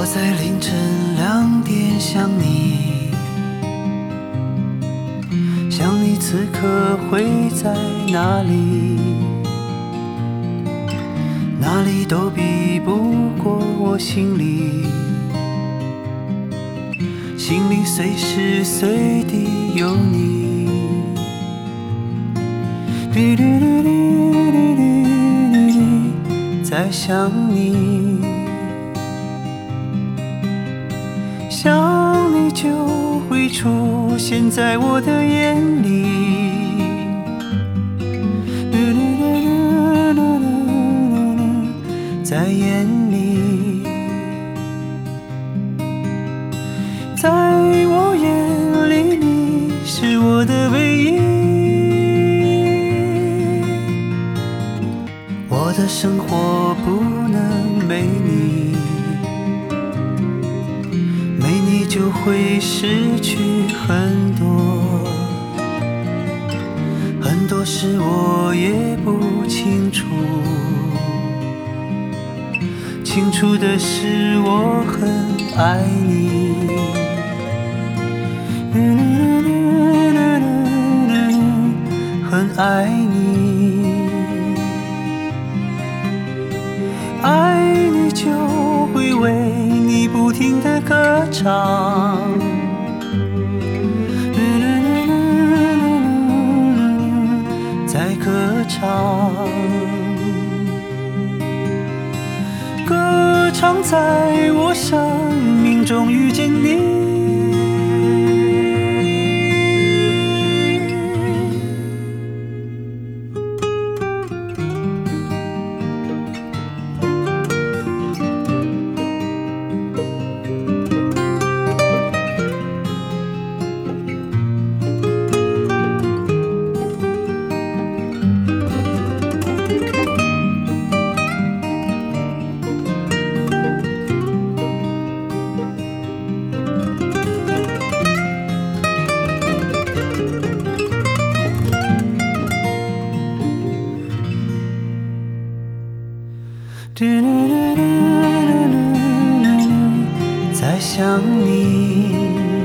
我在凌晨2点想你，想你此刻会在哪里？哪里都比不过我心里，心里随时随地有你。在想你，想你就会出现在我的眼里，在眼里，在我眼里你是我的唯一。我的生活不能没你，没你就会失去很多，很多事我也不清楚，清楚的是我很爱你，很爱你，爱你就会为你不停地歌唱，在歌唱，歌唱在我生命中遇见你。在想你，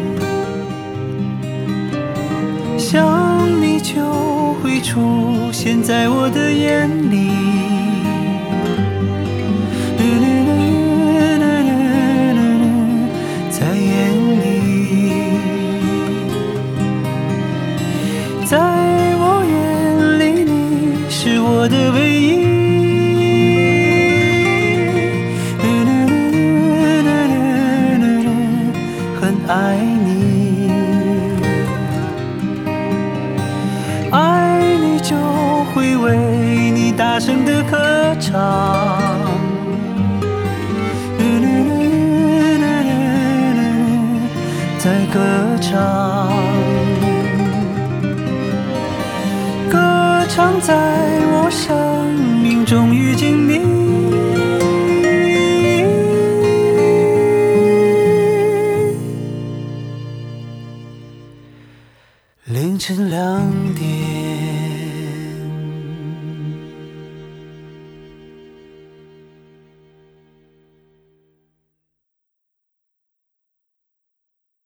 想你就会出现在我的眼里，在眼里，在我眼里你是我的唯一。爱你，爱你就会为你大声的歌唱，在歌唱，歌唱在我生命中遇见你。凌晨2点